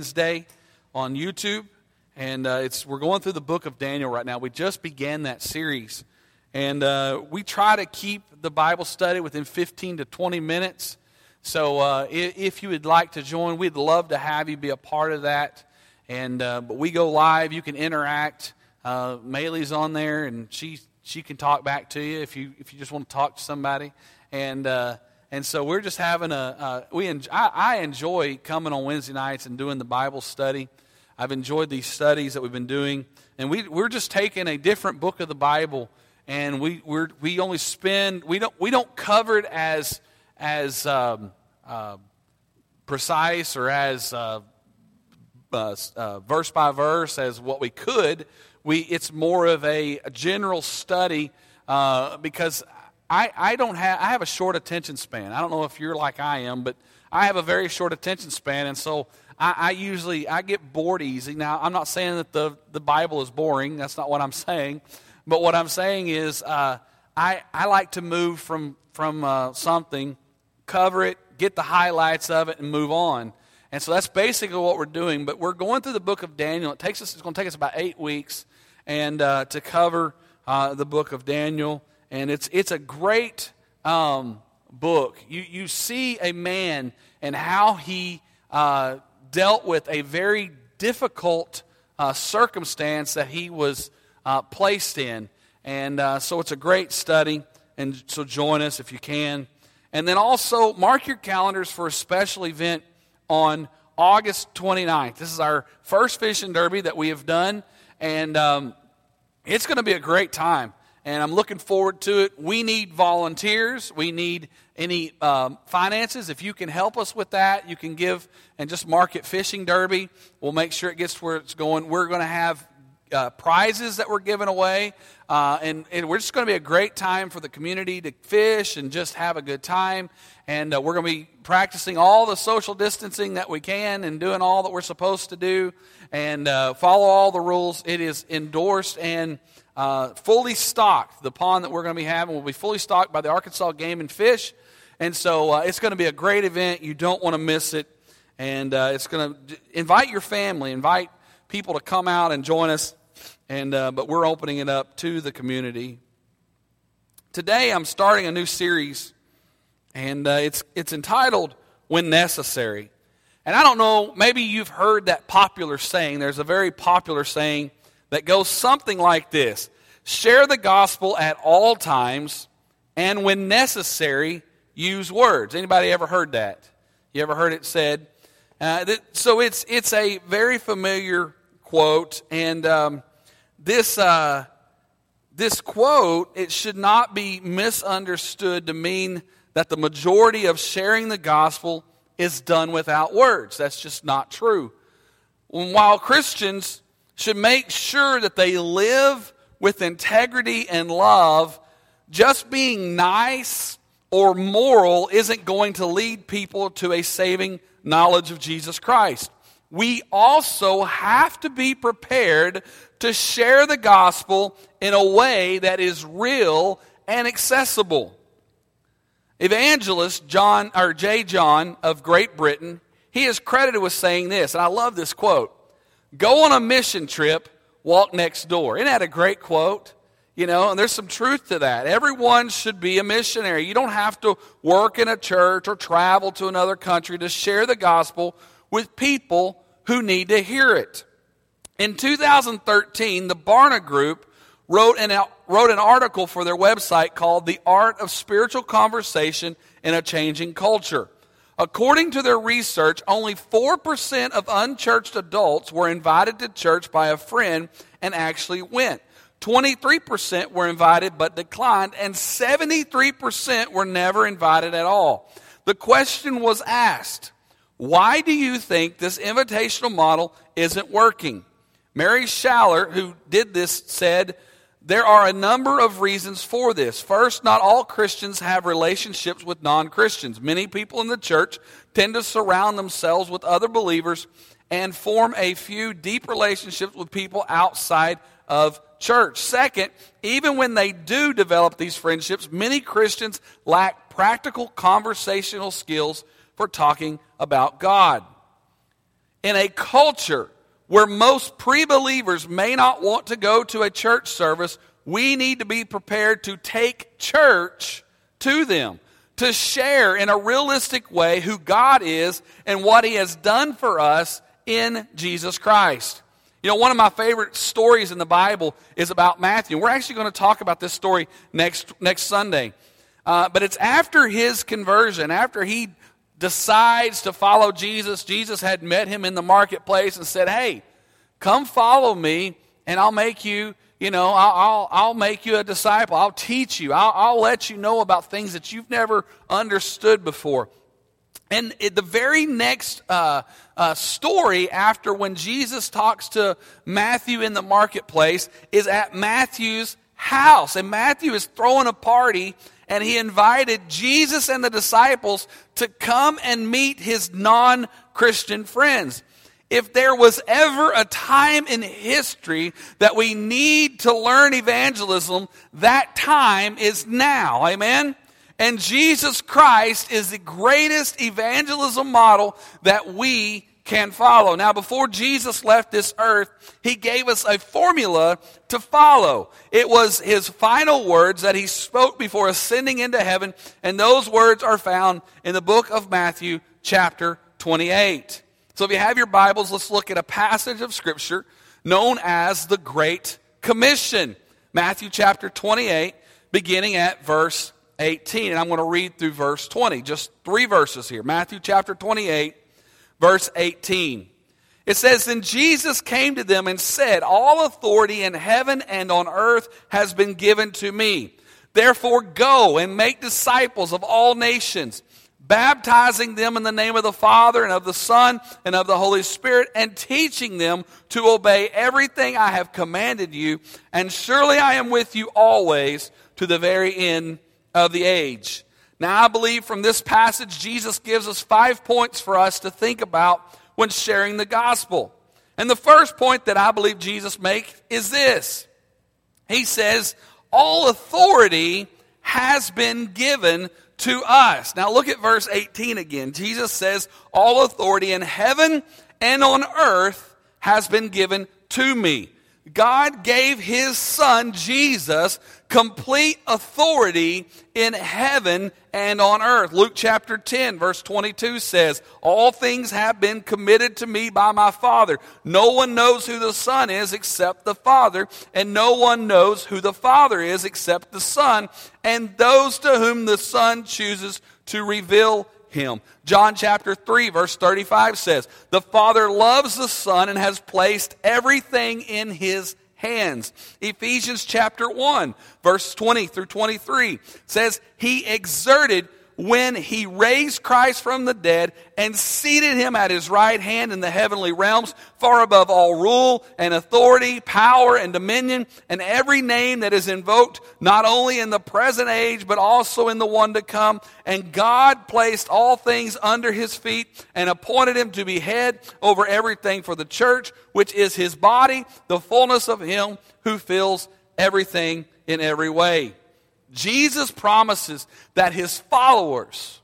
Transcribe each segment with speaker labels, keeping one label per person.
Speaker 1: Wednesday on YouTube, and we're going through the book of Daniel right now. We just began that series, and we try to keep the Bible study within 15 to 20 minutes. So if you would like to join, we'd love to have you be a part of that. And but we go live. You can interact. Maylee's on there, and she can talk back to you if you just want to talk to somebody. And so we're just having I enjoy coming on Wednesday nights and doing the Bible study. I've enjoyed these studies that we've been doing, and we're just taking a different book of the Bible, and we don't cover it as precise or as verse by verse as what we could. It's more of a general study because I have a short attention span. I don't know if you're like I am, but I have a very short attention span, and so I get bored easy. Now, I'm not saying that the Bible is boring. That's not what I'm saying. But what I'm saying is I like to move from something, cover it, get the highlights of it, and move on. And so that's basically what we're doing. But we're going through the book of Daniel. It's going to take us about 8 weeks and to cover the book of Daniel. And it's a great book. You see a man and how he dealt with a very difficult circumstance that he was placed in. And so it's a great study. And so join us if you can. And then also mark your calendars for a special event on August 29th. This is our first fishing derby that we have done. And it's going to be a great time. And I'm looking forward to it. We need volunteers. We need any finances. If you can help us with that, you can give and just mark it Fishing Derby. We'll make sure it gets to where it's going. We're going to have prizes that we're giving away. And we're just going to be a great time for the community to fish and just have a good time. And we're going to be practicing all the social distancing that we can and doing all that we're supposed to do and follow all the rules. It is endorsed and fully stocked. The pond that we're going to be having will be fully stocked by the Arkansas Game and Fish. And so it's going to be a great event. You don't want to miss it. And it's going to invite your family, invite people to come out and join us. And but we're opening it up to the community. Today I'm starting a new series, and it's entitled When Necessary. And I don't know, maybe you've heard that popular saying. There's a very popular saying that goes something like this: share the gospel at all times, and when necessary, use words. Anybody ever heard that? You ever heard it said? So it's a very familiar quote, and this quote, it should not be misunderstood to mean that the majority of sharing the gospel is done without words. That's just not true. While Christians should make sure that they live with integrity and love, just being nice or moral isn't going to lead people to a saving knowledge of Jesus Christ. We also have to be prepared to share the gospel in a way that is real and accessible. Evangelist J. John of Great Britain, he is credited with saying this, and I love this quote: "Go on a mission trip, walk next door." Isn't that a great quote? You know, and there's some truth to that. Everyone should be a missionary. You don't have to work in a church or travel to another country to share the gospel with people who need to hear it. In 2013, the Barna Group wrote an article for their website called "The Art of Spiritual Conversation in a Changing Culture." According to their research, only 4% of unchurched adults were invited to church by a friend and actually went. 23% were invited but declined, and 73% were never invited at all. The question was asked: why do you think this invitational model isn't working? Mary Schaller, who did this, said, "There are a number of reasons for this. First, not all Christians have relationships with non-Christians. Many people in the church tend to surround themselves with other believers and form a few deep relationships with people outside of church. Second, even when they do develop these friendships, many Christians lack practical conversational skills for talking about God." in a culture where most pre-believers may not want to go to a church service, we need to be prepared to take church to them, to share in a realistic way who God is and what He has done for us in Jesus Christ. You know, one of my favorite stories in the Bible is about Matthew. We're actually going to talk about this story next Sunday. But it's after his conversion, after he decides to follow Jesus. Jesus had met him in the marketplace and said, hey, come follow me and I'll make you, I'll make you a disciple. I'll teach you. I'll let you know about things that you've never understood before. And the very next story after when Jesus talks to Matthew in the marketplace is at Matthew's house. And Matthew is throwing a party, and he invited Jesus and the disciples to come and meet his non-Christian friends. If there was ever a time in history that we need to learn evangelism, that time is now. Amen? And Jesus Christ is the greatest evangelism model that we can follow. Now, before Jesus left this earth, He gave us a formula to follow. It was His final words that He spoke before ascending into heaven, and those words are found in the book of Matthew, chapter 28. So if you have your Bibles, let's look at a passage of Scripture known as the Great Commission. Matthew chapter 28, beginning at verse 18. And I'm going to read through verse 20. Just 3 verses here. Matthew chapter 28, verse 18. It says, Then Jesus came to them and said, All authority in heaven and on earth has been given to me. Therefore go and make disciples of all nations, baptizing them in the name of the Father and of the Son and of the Holy Spirit, and teaching them to obey everything I have commanded you. And surely I am with you always to the very end of the age. Now I believe from this passage, Jesus gives us 5 points for us to think about when sharing the gospel. And the first point that I believe Jesus makes is this. He says, all authority has been given to us. Now look at verse 18 again. Jesus says, all authority in heaven and on earth has been given to me. God gave His Son, Jesus, complete authority in heaven and on earth. Luke chapter 10, verse 22 says, All things have been committed to me by my Father. No one knows who the Son is except the Father, and no one knows who the Father is except the Son, and those to whom the Son chooses to reveal Him. John chapter 3, verse 35 says, The Father loves the Son and has placed everything in His hands. Ephesians chapter 1, verse 20 through 23 says, He exerted when He raised Christ from the dead and seated Him at His right hand in the heavenly realms, far above all rule and authority, power and dominion, and every name that is invoked, not only in the present age, but also in the one to come. And God placed all things under His feet and appointed Him to be head over everything for the church, which is His body, the fullness of Him who fills everything in every way. Jesus promises that His followers,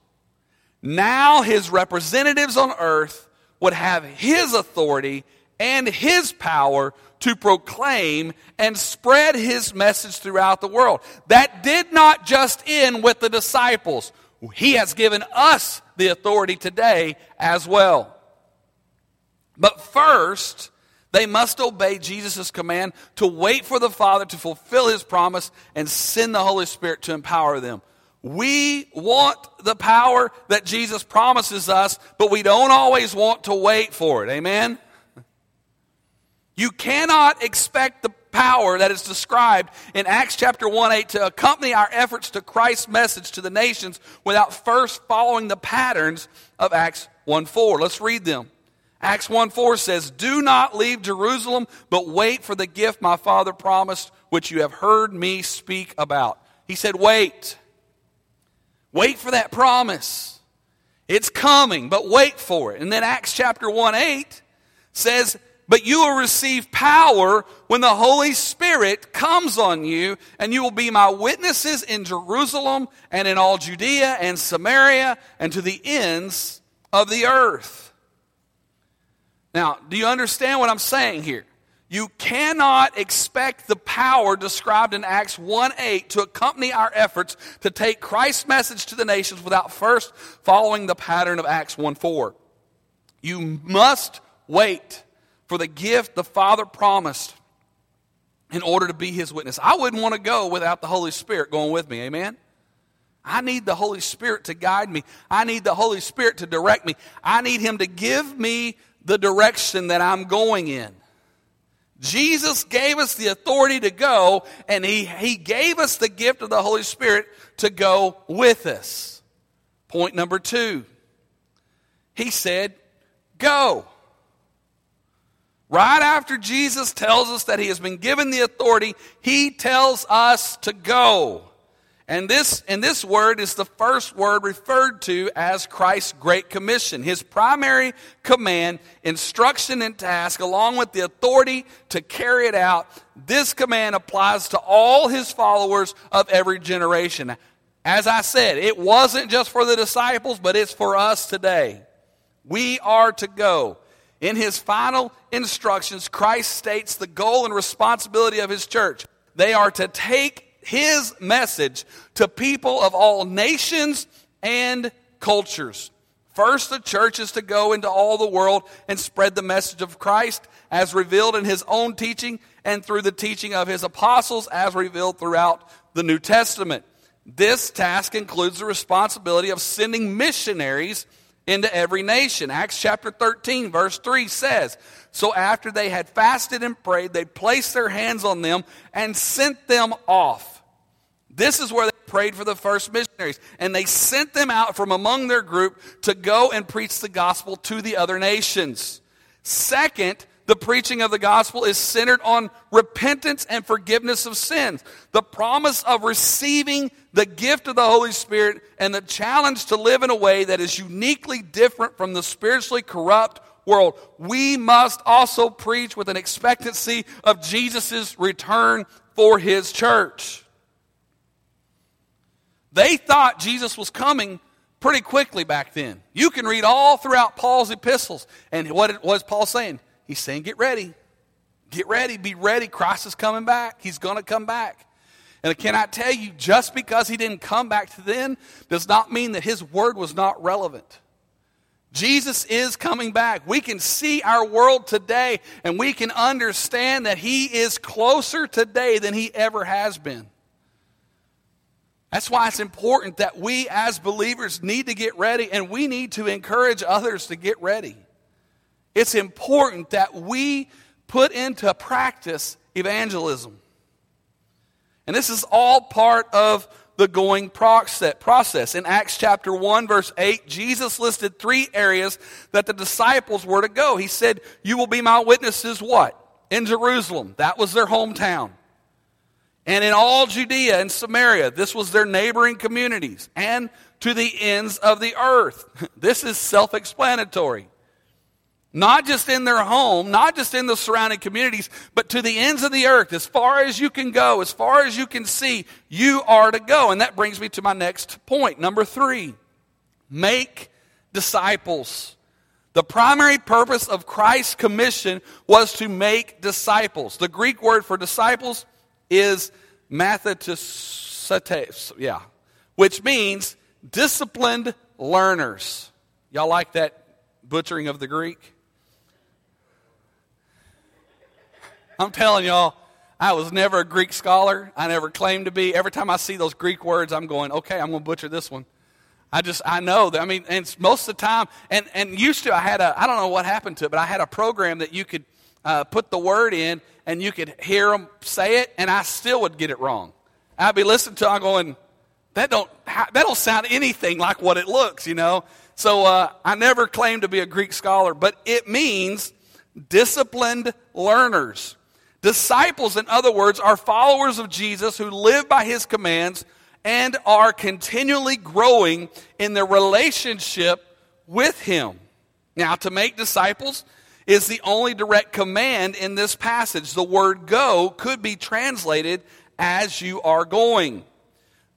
Speaker 1: now His representatives on earth, would have His authority and His power to proclaim and spread His message throughout the world. That did not just end with the disciples. He has given us the authority today as well. But first, they must obey Jesus' command to wait for the Father to fulfill His promise and send the Holy Spirit to empower them. We want the power that Jesus promises us, but we don't always want to wait for it. Amen? You cannot expect the power that is described in Acts chapter 1:8 to accompany our efforts to Christ's message to the nations without first following the patterns of Acts 1:4. Let's read them. Acts 1:4 says, Do not leave Jerusalem, but wait for the gift my Father promised, which you have heard me speak about. He said, wait. Wait for that promise. It's coming, but wait for it. And then Acts chapter 1:8 says, But you will receive power when the Holy Spirit comes on you, and you will be my witnesses in Jerusalem and in all Judea and Samaria and to the ends of the earth. Now, do you understand what I'm saying here? You cannot expect the power described in Acts 1:8 to accompany our efforts to take Christ's message to the nations without first following the pattern of Acts 1:4. You must wait for the gift the Father promised in order to be His witness. I wouldn't want to go without the Holy Spirit going with me, amen? I need the Holy Spirit to guide me. I need the Holy Spirit to direct me. I need Him to give me the direction that I'm going in. Jesus gave us the authority to go, and He gave us the gift of the Holy Spirit to go with us. Point number 2. He said, go. Right after Jesus tells us that He has been given the authority, He tells us to go. And this word is the first word referred to as Christ's Great Commission. His primary command, instruction, and task, along with the authority to carry it out. This command applies to all His followers of every generation. As I said, it wasn't just for the disciples, but it's for us today. We are to go. In His final instructions, Christ states the goal and responsibility of His church. They are to take His message to people of all nations and cultures. First, the church is to go into all the world and spread the message of Christ as revealed in His own teaching and through the teaching of His apostles as revealed throughout the New Testament. This task includes the responsibility of sending missionaries into every nation. Acts chapter 13, verse 3 says, so after they had fasted and prayed, they placed their hands on them and sent them off. This is where they prayed for the first missionaries. And they sent them out from among their group to go and preach the gospel to the other nations. Second, the preaching of the gospel is centered on repentance and forgiveness of sins. The promise of receiving the gift of the Holy Spirit and the challenge to live in a way that is uniquely different from the spiritually corrupt world. We must also preach with an expectancy of Jesus' return for His church. They thought Jesus was coming pretty quickly back then. You can read all throughout Paul's epistles. And what was Paul saying? He's saying, get ready. Get ready. Be ready. Christ is coming back. He's going to come back. And I cannot tell you, just because He didn't come back to then does not mean that His word was not relevant. Jesus is coming back. We can see our world today, and we can understand that He is closer today than He ever has been. That's why it's important that we as believers need to get ready, and we need to encourage others to get ready. It's important that we put into practice evangelism. And this is all part of the going process. In Acts chapter 1, verse 8, Jesus listed 3 areas that the disciples were to go. He said, you will be my witnesses, what? In Jerusalem. That was their hometown. And in all Judea and Samaria, this was their neighboring communities. And to the ends of the earth. This is self-explanatory. Not just in their home, not just in the surrounding communities, but to the ends of the earth. As far as you can go, as far as you can see, you are to go. And that brings me to my next point. Number 3, make disciples. The primary purpose of Christ's commission was to make disciples. The Greek word for disciples is mathetes, which means disciplined learners. Y'all like that butchering of the Greek? I'm telling y'all, I was never a Greek scholar. I never claimed to be. Every time I see those Greek words, I'm going, okay, I'm going to butcher this one. I know that, and most of the time, and used to, I don't know what happened to it, but I had a program that you could put the word in, and you could hear them say it, and I still would get it wrong. I'd be listening to it, going, that don't sound anything like what it looks, So I never claimed to be a Greek scholar, but it means disciplined learners. Disciples, in other words, are followers of Jesus who live by His commands and are continually growing in their relationship with Him. Now, to make disciples is the only direct command in this passage. The word go could be translated as you are going.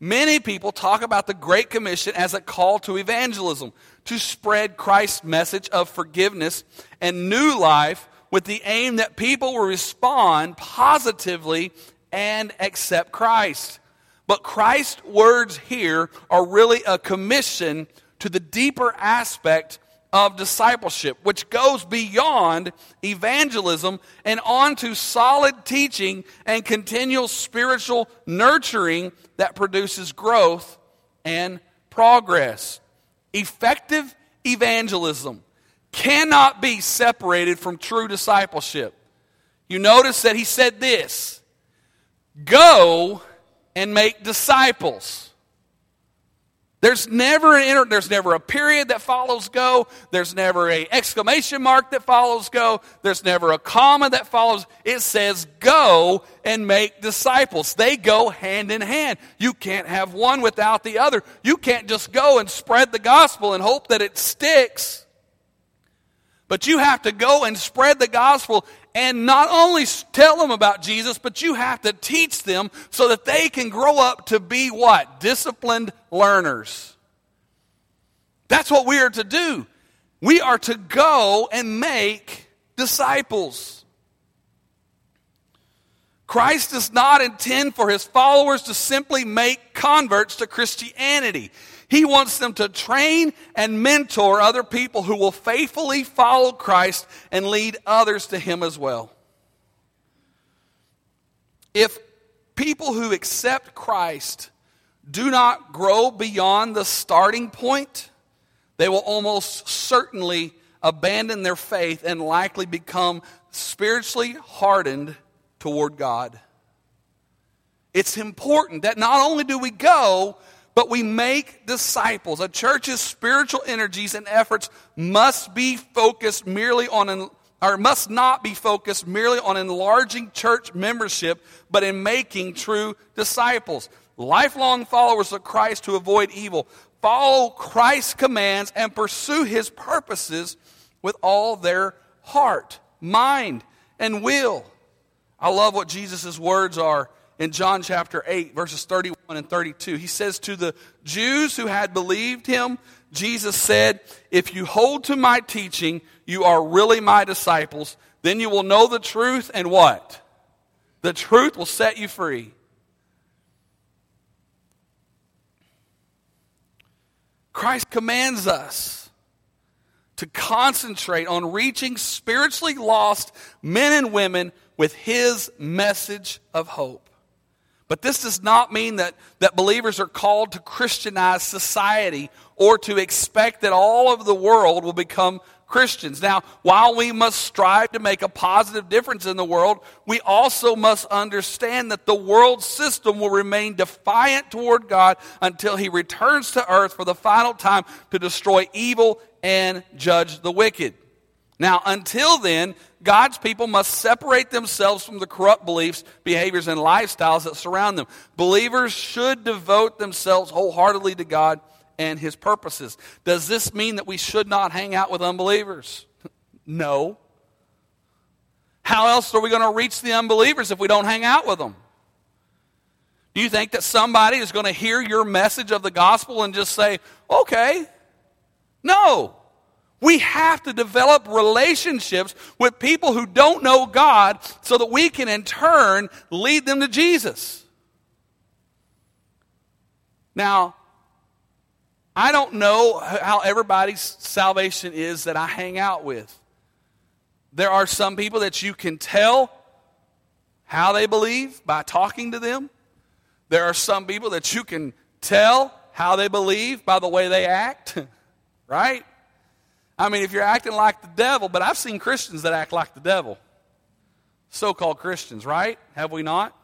Speaker 1: Many people talk about the Great Commission as a call to evangelism, to spread Christ's message of forgiveness and new life with the aim that people will respond positively and accept Christ. But Christ's words here are really a commission to the deeper aspect of discipleship, which goes beyond evangelism and on to solid teaching and continual spiritual nurturing that produces growth and progress. Effective evangelism cannot be separated from true discipleship. You notice that he said this, go and make disciples. There's never a period that follows go. There's never an exclamation mark that follows go. There's never a comma that follows. It says go and make disciples. They go hand in hand. You can't have one without the other. You can't just go and spread the gospel and hope that it sticks. But you have to go and spread the gospel and not only tell them about Jesus, but you have to teach them so that they can grow up to be what? Disciplined learners. That's what we are to do. We are to go and make disciples. Christ does not intend for his followers to simply make converts to Christianity. He wants them to train and mentor other people who will faithfully follow Christ and lead others to him as well. If people who accept Christ do not grow beyond the starting point, they will almost certainly abandon their faith and likely become spiritually hardened toward God. It's important that not only do we go, but we make disciples. A church's spiritual energies and efforts must not be focused merely on enlarging church membership, but in making true disciples. Lifelong followers of Christ who avoid evil, follow Christ's commands, and pursue his purposes with all their heart, mind, and will. I love what Jesus' words are in John chapter 8, verses 31 and 32. He says to the Jews who had believed him, Jesus said, if you hold to my teaching, you are really my disciples. Then you will know the truth, and what? The truth will set you free. Christ commands us to concentrate on reaching spiritually lost men and women with his message of hope. But this does not mean that believers are called to Christianize society or to expect that all of the world will become Christians. Now, while we must strive to make a positive difference in the world, we also must understand that the world system will remain defiant toward God until he returns to earth for the final time to destroy evil and judge the wicked. Now, until then, God's people must separate themselves from the corrupt beliefs, behaviors, and lifestyles that surround them. Believers should devote themselves wholeheartedly to God and his purposes. Does this mean that we should not hang out with unbelievers? No. How else are we going to reach the unbelievers if we don't hang out with them? Do you think that somebody is going to hear your message of the gospel and just say, okay? No. We have to develop relationships with people who don't know God so that we can in turn lead them to Jesus. Now, I don't know how everybody's salvation is that I hang out with. There are some people that you can tell how they believe by talking to them. There are some people that you can tell how they believe by the way they act, right? I mean, if you're acting like the devil, but I've seen Christians that act like the devil. So-called Christians, right? Have we not?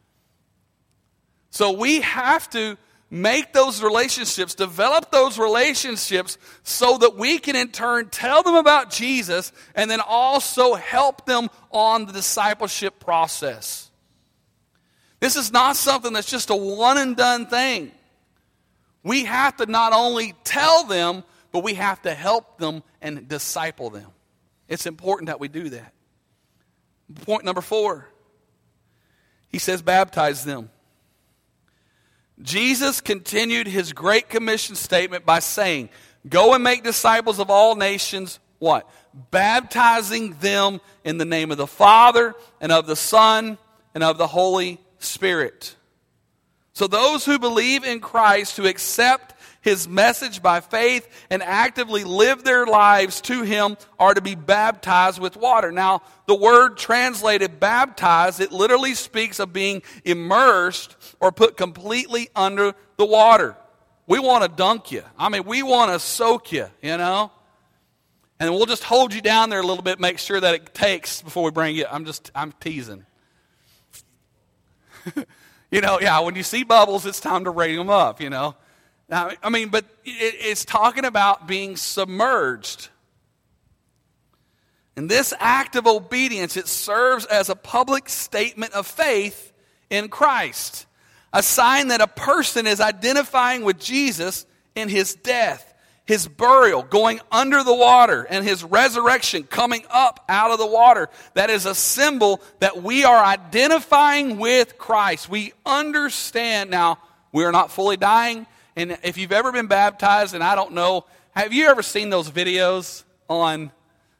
Speaker 1: So we have to make those relationships, develop those relationships so that we can in turn tell them about Jesus and then also help them on the discipleship process. This is not something that's just a one and done thing. We have to not only tell them, but we have to help them and disciple them. It's important that we do that. Point number 4. He says baptize them. Jesus continued his Great Commission statement by saying, go and make disciples of all nations, what? Baptizing them in the name of the Father and of the Son and of the Holy Spirit. So those who believe in Christ, who accept his message by faith and actively live their lives to him, are to be baptized with water. Now, the word translated baptized, it literally speaks of being immersed or put completely under the water. We want to dunk you. I mean, we want to soak you, you know. And we'll just hold you down there a little bit, make sure that it takes before we bring you. I'm teasing. You know, yeah, when you see bubbles, it's time to rate them up, you know. Now, I mean, but it's talking about being submerged. And this act of obedience, it serves as a public statement of faith in Christ. A sign that a person is identifying with Jesus in his death, his burial, going under the water, and his resurrection, coming up out of the water. That is a symbol that we are identifying with Christ. We understand now we are not fully dying. And if you've ever been baptized, and I don't know, have you ever seen those videos on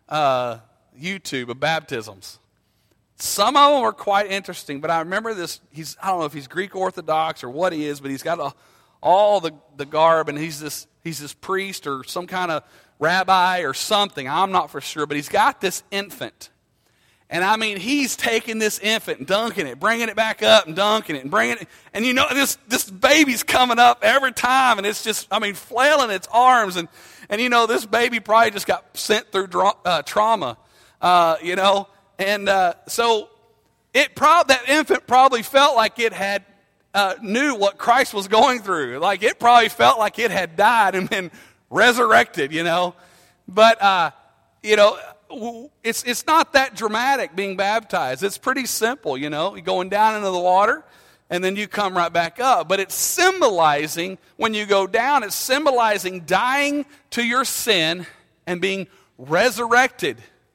Speaker 1: YouTube of baptisms? Some of them are quite interesting, but I remember this, I don't know if he's Greek Orthodox or what he is, but he's got all the garb, and he's this priest or some kind of rabbi or something. I'm not for sure, but he's got this infant. And I mean, he's taking this infant and dunking it, bringing it back up and dunking it and bringing it. And you know, this baby's coming up every time, and it's just, I mean, flailing its arms. And you know, this baby probably just got sent through trauma, you know. And so that infant probably felt like it had knew what Christ was going through. Like it probably felt like it had died and been resurrected, you know. But, you know, it's not that dramatic being baptized. It's pretty simple, you know. You're going down into the water and then you come right back up. But it's symbolizing, when you go down, it's symbolizing dying to your sin and being resurrected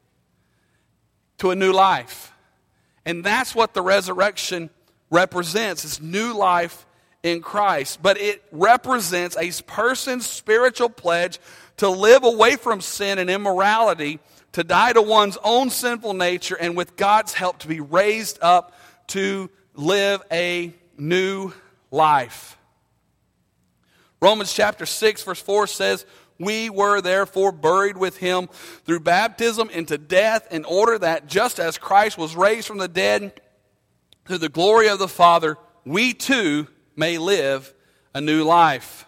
Speaker 1: to a new life. And that's what the resurrection represents. It's new life in Christ. But it represents a person's spiritual pledge to live away from sin and immorality, to die to one's own sinful nature, and with God's help to be raised up to live a new life. Romans chapter 6 verse 4 says, we were therefore buried with him through baptism into death, in order that just as Christ was raised from the dead through the glory of the Father, we too may live a new life.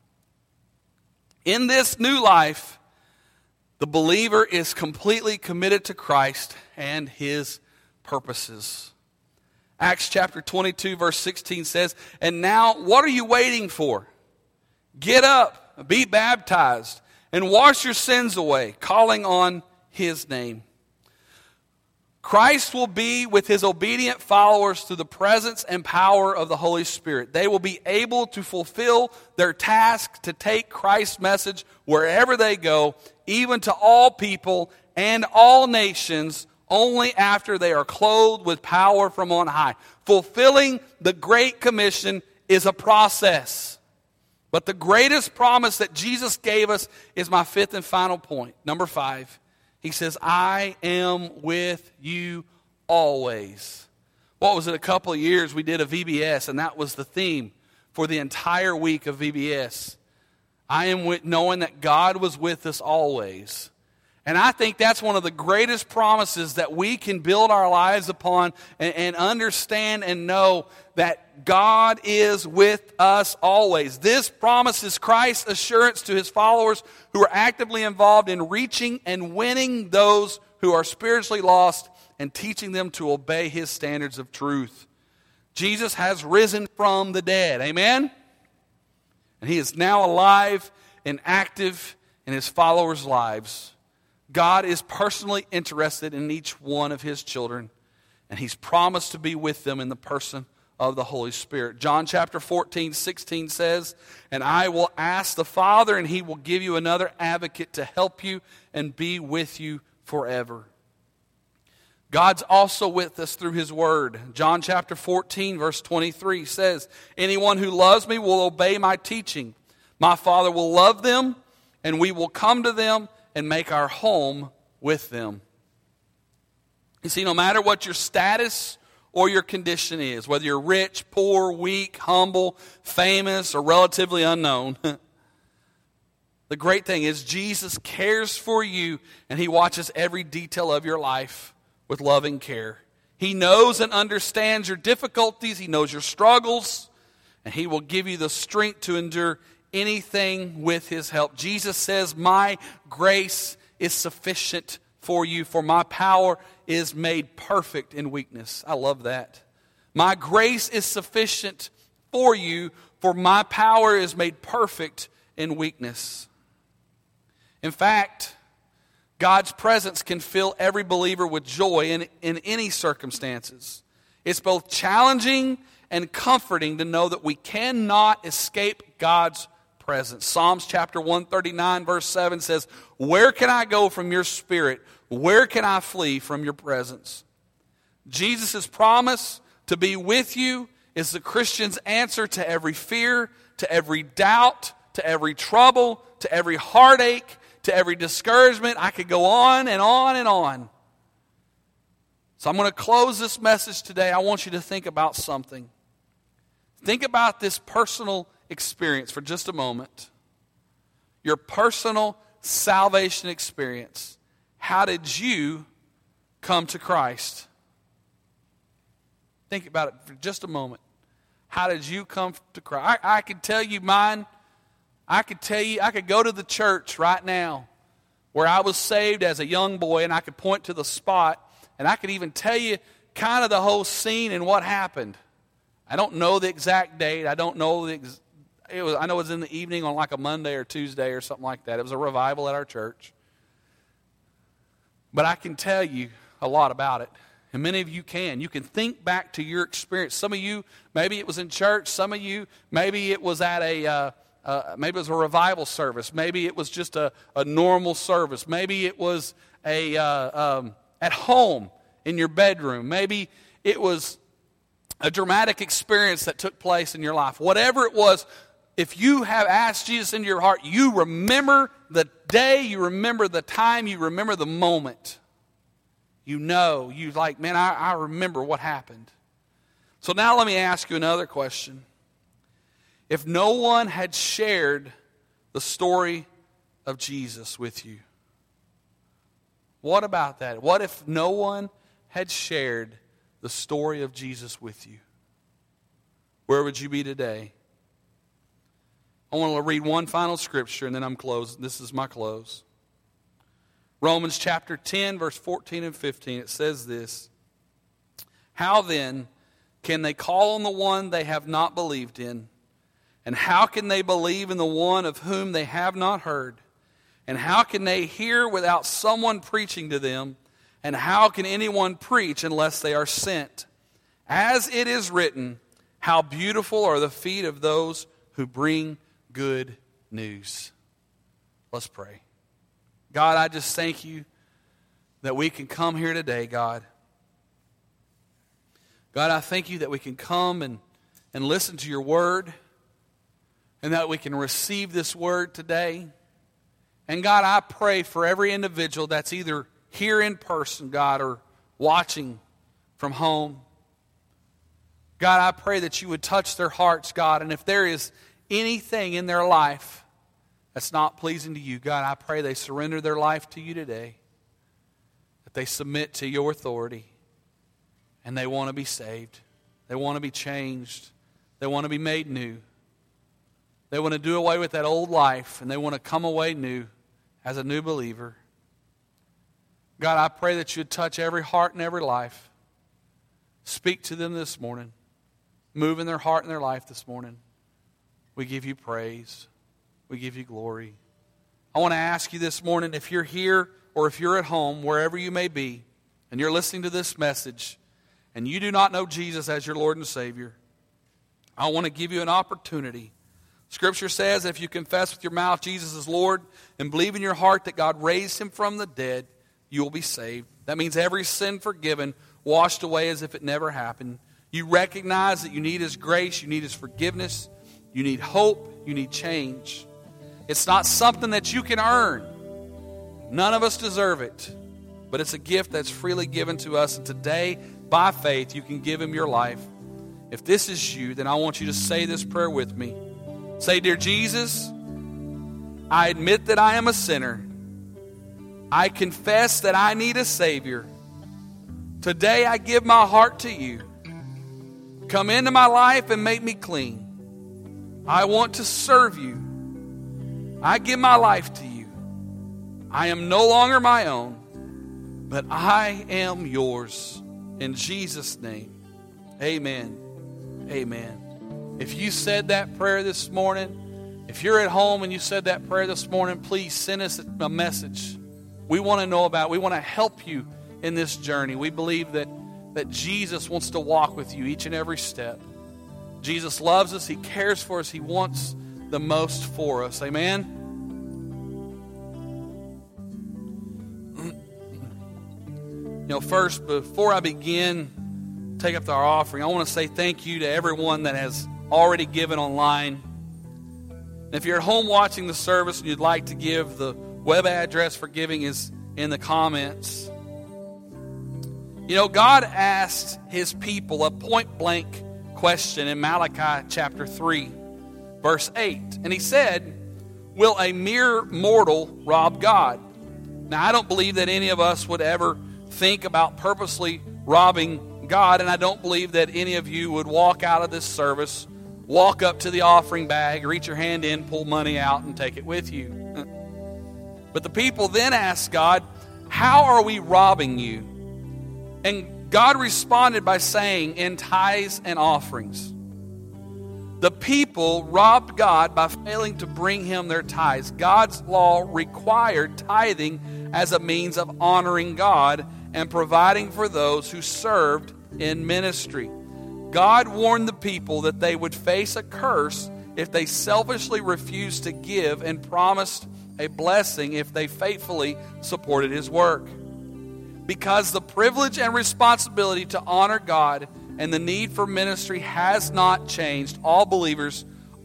Speaker 1: In this new life, the believer is completely committed to Christ and his purposes. Acts chapter 22 verse 16 says, and now what are you waiting for? Get up, be baptized, and wash your sins away, calling on his name. Christ will be with his obedient followers through the presence and power of the Holy Spirit. They will be able to fulfill their task to take Christ's message wherever they go, even to all people and all nations, only after they are clothed with power from on high. Fulfilling the Great Commission is a process. But the greatest promise that Jesus gave us is my fifth and final point. Number 5. He says, I am with you always. What was it, a couple of years we did a VBS, and that was the theme for the entire week of VBS. I am with, knowing that God was with us always. And I think that's one of the greatest promises that we can build our lives upon and understand and know that God is with us always. This promises Christ's assurance to his followers who are actively involved in reaching and winning those who are spiritually lost and teaching them to obey his standards of truth. Jesus has risen from the dead. Amen? And he is now alive and active in his followers' lives. God is personally interested in each one of his children, and he's promised to be with them in the person of the Holy Spirit. John chapter 14:16 says, and I will ask the Father, and he will give you another advocate to help you and be with you forever. God's also with us through His Word. John chapter 14, verse 23 says, anyone who loves me will obey my teaching. My Father will love them, and we will come to them and make our home with them. You see, no matter what your status or your condition is, whether you're rich, poor, weak, humble, famous, or relatively unknown, the great thing is Jesus cares for you, and He watches every detail of your life with loving care. He knows and understands your difficulties. He knows your struggles, and He will give you the strength to endure anything with His help. Jesus says, my grace is sufficient for you, for my power is made perfect in weakness. I love that. My grace is sufficient for you, for my power is made perfect in weakness. In fact, God's presence can fill every believer with joy in any circumstances. It's both challenging and comforting to know that we cannot escape God's presence. Psalms chapter 139 verse 7 says, where can I go from your spirit? Where can I flee from your presence? Jesus' promise to be with you is the Christian's answer to every fear, to every doubt, to every trouble, to every heartache, to every discouragement. I could go on and on and on. So I'm going to close this message today. I want you to think about something. Think about this personal experience for just a moment. Your personal salvation experience. How did you come to Christ? Think about it for just a moment. How did you come to Christ? I could tell you mine. I could go to the church right now where I was saved as a young boy, and I could point to the spot, and I could even tell you kind of the whole scene and what happened. I don't know the exact date. I don't know I know it was in the evening on like a Monday or Tuesday or something like that. It was a revival at our church. But I can tell you a lot about it. And many of you can. You can think back to your experience. Some of you, maybe it was in church. Some of you, maybe it was at maybe it was a revival service. Maybe it was just a normal service. Maybe it was at home in your bedroom. Maybe it was a dramatic experience that took place in your life. Whatever it was, if you have asked Jesus into your heart, you remember the day, you remember the time, you remember the moment. You know, you like, man, I remember what happened. So now let me ask you another question. If no one had shared the story of Jesus with you, what about that? What if no one had shared the story of Jesus with you? Where would you be today? I want to read one final scripture and then I'm closing. This is my close. Romans chapter 10, verse 14 and 15. It says this. How then can they call on the one they have not believed in? And how can they believe in the one of whom they have not heard? And how can they hear without someone preaching to them? And how can anyone preach unless they are sent? As it is written, how beautiful are the feet of those who bring good news. Let's pray. God, I just thank you that we can come here today, God. God, I thank you that we can come and listen to your word and that we can receive this word today. And God, I pray for every individual that's either here in person, God, or watching from home. God, I pray that you would touch their hearts, God, and if there is anything in their life that's not pleasing to you, God, I pray they surrender their life to you today, that they submit to your authority, and they want to be saved. They want to be changed. They want to be made new. They want to do away with that old life, and they want to come away new as a new believer. God, I pray that you'd touch every heart and every life. Speak to them this morning. Move in their heart and their life this morning. We give you praise. We give you glory. I want to ask you this morning, if you're here or if you're at home, wherever you may be, and you're listening to this message, and you do not know Jesus as your Lord and Savior, I want to give you an opportunity. Scripture says if you confess with your mouth Jesus is Lord and believe in your heart that God raised him from the dead, you will be saved. That means every sin forgiven, washed away as if it never happened. You recognize that you need His grace, you need His forgiveness, you need hope, you need change. It's not something that you can earn. None of us deserve it. But it's a gift that's freely given to us. And today, by faith, you can give Him your life. If this is you, then I want you to say this prayer with me. Say, Dear Jesus, I admit that I am a sinner. I confess that I need a Savior. Today I give my heart to you. Come into my life and make me clean. I want to serve you. I give my life to you. I am no longer my own, but I am yours. In Jesus' name, amen. Amen. If you said that prayer this morning, if you're at home and you said that prayer this morning, please send us a message. We want to know about it. We want to help you in this journey. We believe that Jesus wants to walk with you each and every step. Jesus loves us. He cares for us. He wants the most for us. Amen? First, before I begin, take up our offering, I want to say thank you to everyone that has already given online. And if you're at home watching the service and you'd like to give, the web address for giving is in the comments. God asked His people a point-blank question in Malachi chapter 3, verse 8. And He said, will a mere mortal rob God? Now, I don't believe that any of us would ever think about purposely robbing God, and I don't believe that any of you would walk out of this service, walk up to the offering bag, reach your hand in, pull money out, and take it with you. But the people then asked God, how are we robbing you? And God responded by saying, in tithes and offerings. The people robbed God by failing to bring Him their tithes. God's law required tithing as a means of honoring God and providing for those who served in ministry. God warned the people that they would face a curse if they selfishly refused to give, and promised a blessing if they faithfully supported His work. Because the privilege and responsibility to honor God and the need for ministry has not changed, all believers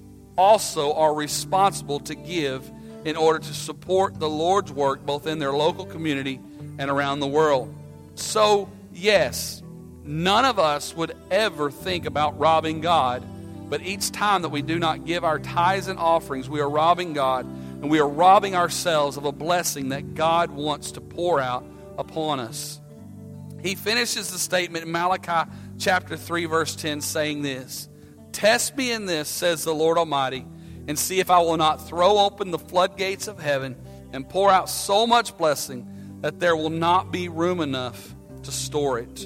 Speaker 1: also are responsible to give in order to support the Lord's work both in their local community and around the world. So, yes, none of us would ever think about robbing God, but each time that we do not give our tithes and offerings, we are robbing God, and we are robbing ourselves of a blessing that God wants to pour out upon us. He finishes the statement in Malachi chapter 3, verse 10, saying this, test me in this, says the Lord Almighty, and see if I will not throw open the floodgates of heaven and pour out so much blessing that there will not be room enough to store it.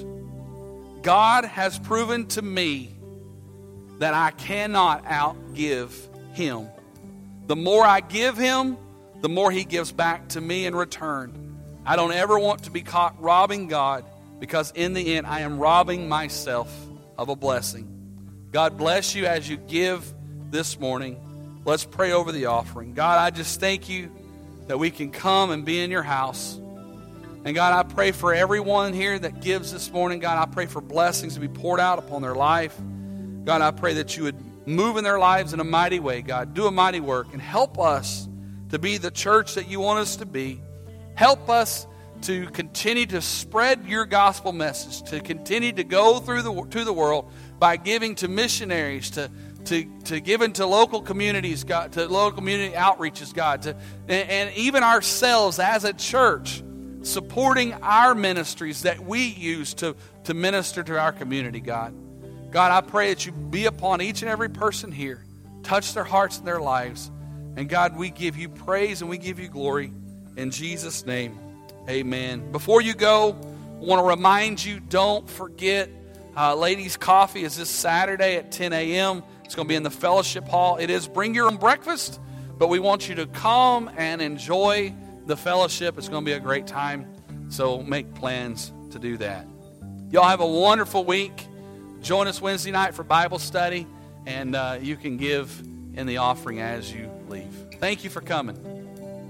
Speaker 1: God has proven to me that I cannot outgive Him. The more I give Him, the more He gives back to me in return. I don't ever want to be caught robbing God, because in the end I am robbing myself of a blessing. God bless you as you give this morning. Let's pray over the offering. God, I just thank you that we can come and be in your house. And God, I pray for everyone here that gives this morning. God, I pray for blessings to be poured out upon their life. God, I pray that you would move in their lives in a mighty way, God. Do a mighty work and help us to be the church that you want us to be. Help us to continue to spread your gospel message, to continue to go through to the world by giving to missionaries, to give into local communities, God, to local community outreaches, God, and even ourselves as a church, supporting our ministries that we use to minister to our community, God. God, I pray that you be upon each and every person here. Touch their hearts and their lives. And God, we give you praise and we give you glory. In Jesus' name, amen. Before you go, I want to remind you, don't forget, Ladies' Coffee is this Saturday at 10 a.m. It's going to be in the fellowship hall. It is bring your own breakfast, but we want you to come and enjoy the fellowship. It's going to be a great time, so make plans to do that. Y'all have a wonderful week. Join us Wednesday night for Bible study, and you can give in the offering as you leave. Thank you for coming.